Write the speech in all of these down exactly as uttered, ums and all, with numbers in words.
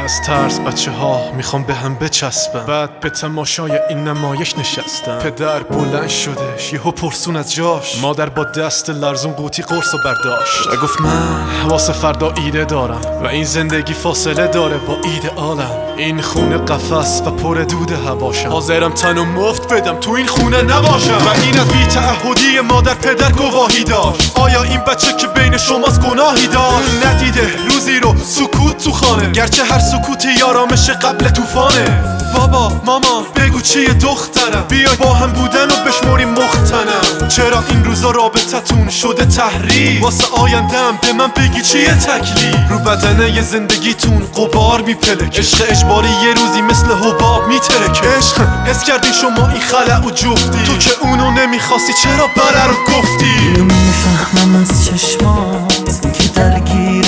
از ترس بچه ها میخوام به هم بچسبن، بعد به تماشای این نمایش نشستم. پدر بلند شدش یهو پرسون از جاش، مادر با دست لرزون قوطی قرصو برداشت و گفت من واسه فردا ایده دارم و این زندگی فاصله داره با ایدئالم. این خونه قفس و پر دود هواشم، حاضرم تنو مفت بدم تو این خونه نباشم. و این از بی‌تعهدی مادر پدر گواهی داشت. آیا این بچه که بین شماست گناهی داشت؟ ندیده روزی رو سکوت تو خانه، گرچه هر سکوتی آرامش قبل طوفانه. بابا ماما بگو چیه دخترم، بیای با هم بودن و بشمریم مختنم. چرا این روزا رابطتون شده تحریم؟ واسه آیندم به من بگی چیه تکلیف؟ رو بدنه ی زندگیتون غبار میپلک، عشق اجباری یه روزی مثل حباب میترکه. عشق حس کردی شما این خلع و جفتی، تو که اونو نمیخواستی چرا بله رو گفتی؟ اینو میفهمم از چشمات که درگیر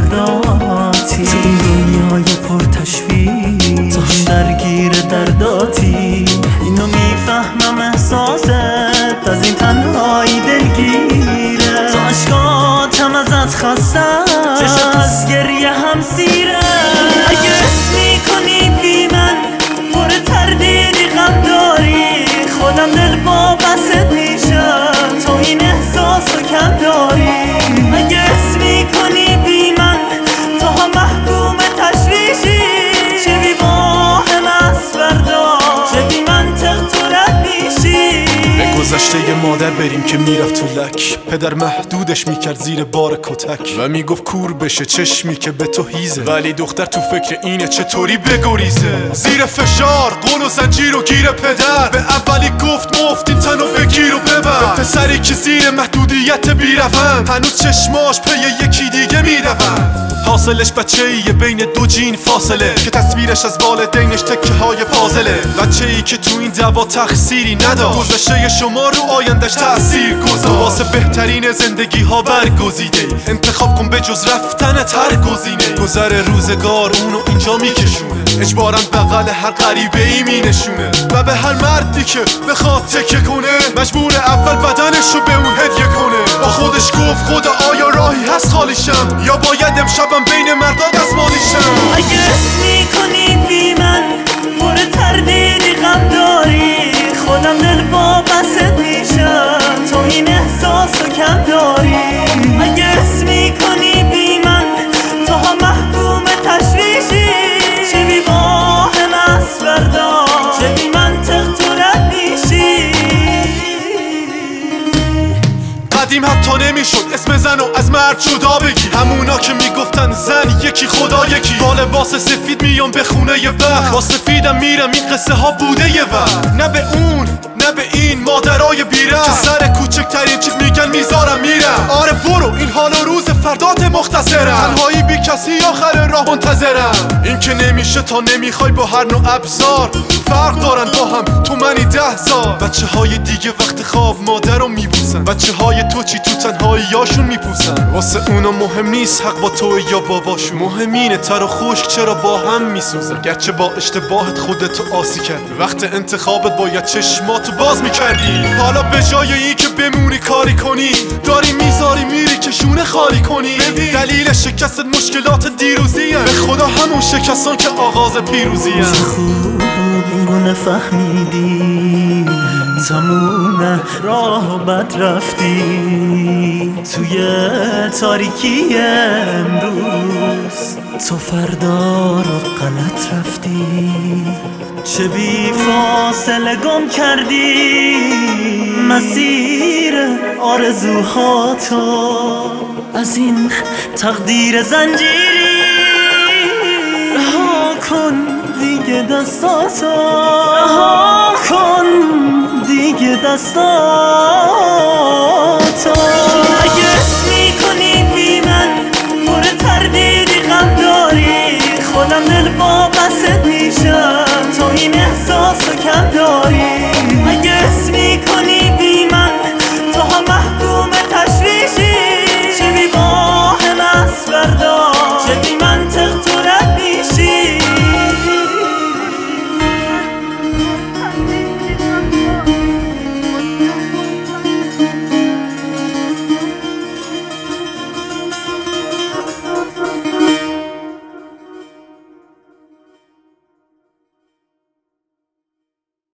فرداتی، تو این دنیای پر تشویش تو هم درگیر درداتی. اینو میفهمم احساست از این تنهایی دلگیره، تو عشقاتم ازت خستم، چشم از گریه هم سیره. اگه اسم میکنی بی من پر تردیدی غم داری، خودم دل وابسته میشم تو این احساسو کم داری. اگه اسم میکنی بی من تو هم محکوم تشویشی، چه بی واهم از فردا چه بی منطق تو رد میشی. به گذشته ی مادر بریم که میرفت تو لک، پدر محدودش میکرد زیر بار کتک و میگفت کور بشه چشمی که به تو هیزه، ولی دختر تو فکر اینه چطوری بگریزه. زیر فشار قول و زنجیر و گیر پدر، به اولی گفت مفت این تنو بگیر و ببر. به پسری که زیر محدودیت بیروند هنوز چشماش پی یکی دیگه میروند. حاصلش بچه ایه بین دو جین فاصله، که تصویرش از والدینش تکه های پازله. بچه ای که تو این دعوا تقصیری نداشت، گذشته شما رو آیندش تأثیر گذاشت. واسه بهترین زندگی ها برگزیده، انتخاب کن به جز رفتن هر گزینه. گذر روزگار اونو اینجا میکشونه، اجبارا بغل هر غریبه ای مینشونه. و به هر مردی که بخواد تکه کنه، مجبور اول بدنش رو به اون هدیه کنه. با خودش گفت خدا آیا راهی هست خالیشم، یا باید امشبم بین مردا دستمالیشم. اگه اسم میکنی بی من پر تردیدی غم داری، خودم دل وابسته میشم تو این احساسو کم داری. اگه اسم میکنی بی من تو هم محکوم تشویشی، چه بی واهم از فردا چه بی منطق تو رد میشی. قدیم حتی نمیشد اسم زن و از مرد جدا بگی، همونا که میگفتن زن یکی خدا یکی. با لباس سفید میام به خونه ی بخت، با سفیدم میرم این قصه ها بوده یه وقت. نه به اون نه به این مادرای بیرم که سر کوچکترین چیز میگن میذارم میرم. آره برو این حال و روز فردات مختصرم، تنهایی بی کسی آخر راه منتظرم. این که نمیشه تا نمیخوای با هر نوع ابزار، فرق دارن با هم تو منی ده زار. بچه های دیگه وقت خواب مادر رو میبوسن، بچه های تو چی تو تنهایی یاشون میپوسن. واسه اونا مهم نیست حق با تو یا باباشون، مهم اینه تر و خشک چرا با هم میسوزن. گرچه با اشتباهت خودتو آسی کردی، وقت انتخابت باید چشماتو باز میکردی. حالا به جای این که بمونی کاری کنی، داری میذاری میری که شونه خالی کنی. دلیل شکست مشکلات دیروزی هن. به خدا همون شکستان که آغاز پیروزی هن. چه خوب اینو نفهمیدی، تموم راه بد رفتی توی تاریکی امروز، تو فردا رو غلط رفتی. چه بی فاصله گم کردی مسیر آرزوهاتو، از این تقدیر زنجیری رها کن دیگه دستاتو، رها کن دیگه دستاتو.